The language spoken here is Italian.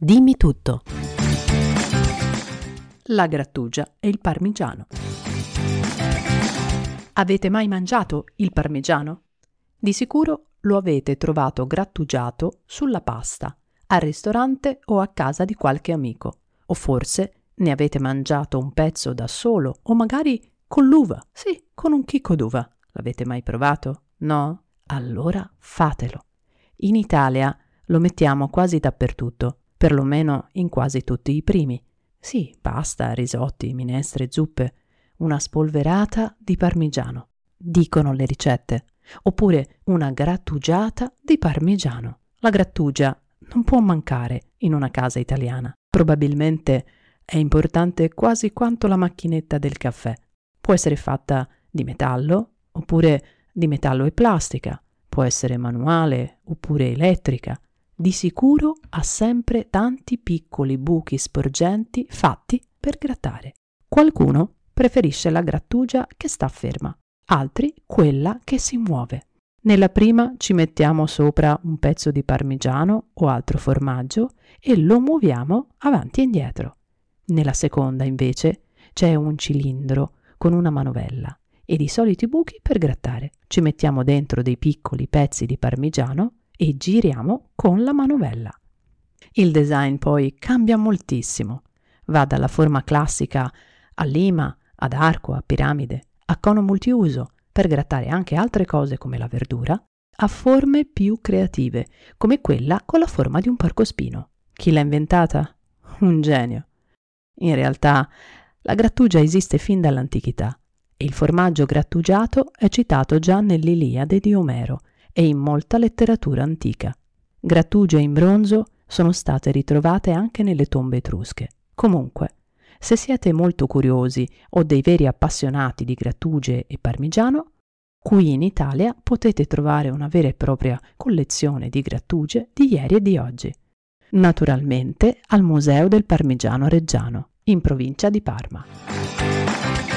Dimmi tutto. La grattugia e il parmigiano. Avete mai mangiato il parmigiano? Di sicuro lo avete trovato grattugiato sulla pasta, al ristorante o a casa di qualche amico, o forse ne avete mangiato un pezzo da solo o magari con l'uva, sì, con un chicco d'uva. L'avete mai provato? No? Allora fatelo. In Italia lo mettiamo quasi dappertutto, perlomeno in quasi tutti i primi. Sì, pasta, risotti, minestre, zuppe, una spolverata di parmigiano, dicono le ricette, oppure una grattugiata di parmigiano. La grattugia non può mancare in una casa italiana. Probabilmente è importante quasi quanto la macchinetta del caffè. Può essere fatta di metallo, oppure di metallo e plastica, può essere manuale oppure elettrica. Di sicuro ha sempre tanti piccoli buchi sporgenti fatti per grattare. Qualcuno preferisce la grattugia che sta ferma, altri quella che si muove. Nella prima ci mettiamo sopra un pezzo di parmigiano o altro formaggio e lo muoviamo avanti e indietro. Nella seconda, invece, c'è un cilindro con una manovella e di soliti buchi per grattare. Ci mettiamo dentro dei piccoli pezzi di parmigiano e giriamo con la manovella. Il design poi cambia moltissimo. Va dalla forma classica a lima, ad arco, a piramide, a cono multiuso, per grattare anche altre cose come la verdura, a forme più creative, come quella con la forma di un porcospino. Chi l'ha inventata? Un genio. In realtà, la grattugia esiste fin dall'antichità e il formaggio grattugiato è citato già nell'Iliade di Omero e in molta letteratura antica. Grattugie in bronzo sono state ritrovate anche nelle tombe etrusche. Comunque, se siete molto curiosi o dei veri appassionati di grattugie e parmigiano, qui in Italia potete trovare una vera e propria collezione di grattugie di ieri e di oggi. Naturalmente al Museo del Parmigiano Reggiano, in provincia di Parma.